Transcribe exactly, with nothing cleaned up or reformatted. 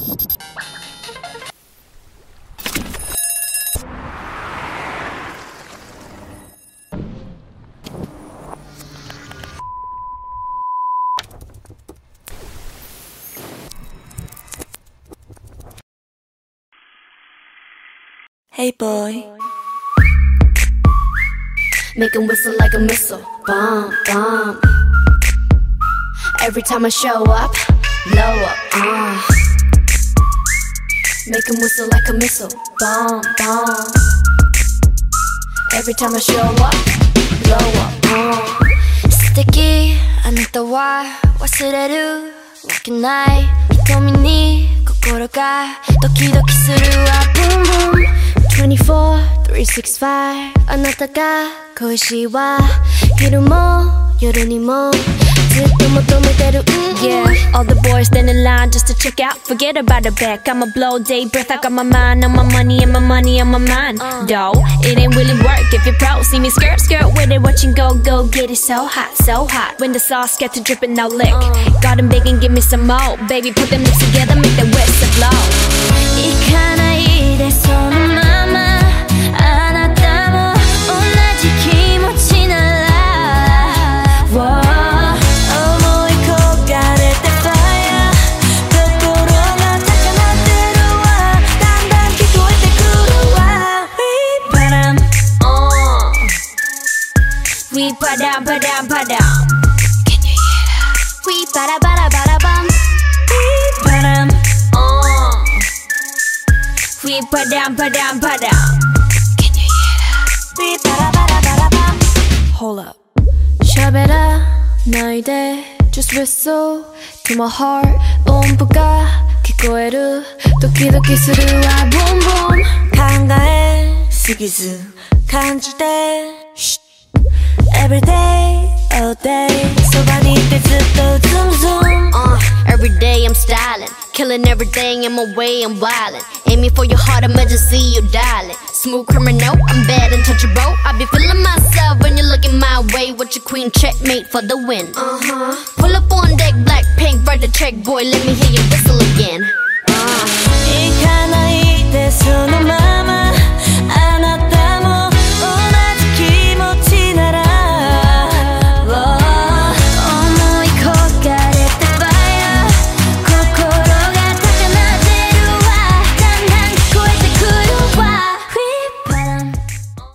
Hey boy, make him whistle like a missile, bomb, bomb. Every time I show up, blow up, uh. Make him whistle like a missile, bomb, bomb. Every time I show up, blow up, uh. Sticky, あなたは忘れるわけない。瞳に心がドキドキするわ、boom boom。twenty-four, three sixty-five あなたが恋しいわ。昼も夜にもずっと求めてる、mm-hmm. Yeah, all the boys stand in line just to check out. Forget about the back, I'ma blow day breath. I got my mind on my money and my money on my mind. uh. Though, it ain't really work if you're pro. See me skirt, skirt with it, watching go, go get it so hot, so hot. When the sauce gets to dripping, now lick. uh. Got them begging, give me some more. Baby, put them lips together, make that whistle blow. 行かないでそのままあなたも同じ気持ちなら、wow. 思い焦がれて fire 心が高鳴ってるわ、だんだん聞こえてくるわ。 We padam, uh. We padam, padam, padam. Can you hear that? We bada bada bada bum. We padam, uh. We padam, padam, padam. Can you hear that? We bada bada bada bum. Hold up. 喋らないで Just whistle to my heart 音符が聞こえるドキドキするわ Boom boom 考えすぎず感じて Every day, all day そばにいてずっと Zoom zoom uh, Every day I'm styling Killing everything in my way, I'm wildin'. Aiming for your heart, emergency, you dialing. Smooth criminal, I'm bad and touchable. I be feeling myself when you're looking my way. With your queen checkmate for the win. Uh-huh. Pull up on deck, black pink, write the check, boy. Let me hear you whistle again. uh. 行かないでそのまま